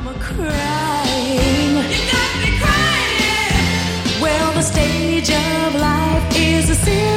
crying. You got me crying. Well, the stage of life is a serious